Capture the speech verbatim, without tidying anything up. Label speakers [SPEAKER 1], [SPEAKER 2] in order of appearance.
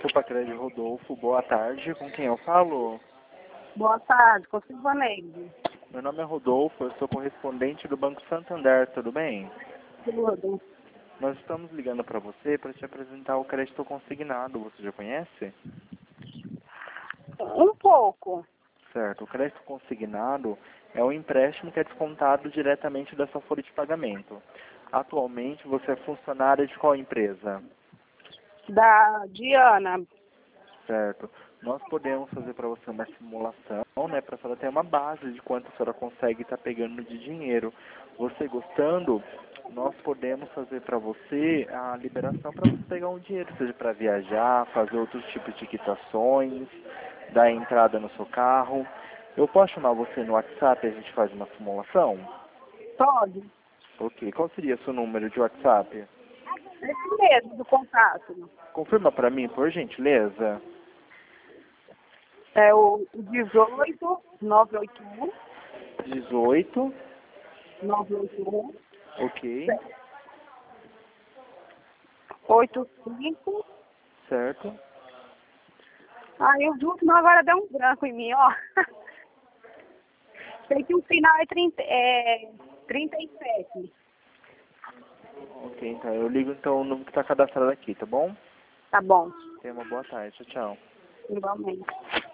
[SPEAKER 1] Supacred Rodolfo, boa tarde. Com quem eu falo?
[SPEAKER 2] Boa tarde, com Silvaneide.
[SPEAKER 1] Meu nome é Rodolfo, eu sou correspondente do Banco Santander, tudo bem?
[SPEAKER 2] Tudo.
[SPEAKER 1] Nós estamos ligando para você para te apresentar o crédito consignado, você já conhece?
[SPEAKER 2] Um pouco.
[SPEAKER 1] Certo, o crédito consignado é um empréstimo que é descontado diretamente da sua folha de pagamento. Atualmente você é funcionária de qual empresa?
[SPEAKER 2] Da Diana.
[SPEAKER 1] Certo. Nós podemos fazer para você uma simulação, né, para a senhora ter uma base de quanto a senhora consegue estar pegando de dinheiro. Você gostando, nós podemos fazer para você a liberação para você pegar um dinheiro, seja para viajar, fazer outros tipos de quitações, dar entrada no seu carro. Eu posso chamar você no WhatsApp e a gente faz uma simulação?
[SPEAKER 2] Pode?
[SPEAKER 1] Ok. Qual seria o seu número de WhatsApp?
[SPEAKER 2] Esse mesmo, do contato.
[SPEAKER 1] Confirma para mim, por gentileza.
[SPEAKER 2] É o dezoito, nove oito um,
[SPEAKER 1] dezoito.
[SPEAKER 2] nove oito um,
[SPEAKER 1] Ok.
[SPEAKER 2] oito cinco.
[SPEAKER 1] Certo.
[SPEAKER 2] Aí os últimos agora deu um branco em mim, ó. Sei que o final é, trinta, é trinta e sete.
[SPEAKER 1] Ok, então eu ligo então o número que está cadastrado aqui, tá bom?
[SPEAKER 2] Tá bom.
[SPEAKER 1] Tenha uma boa tarde, tchau, tchau.
[SPEAKER 2] Igualmente.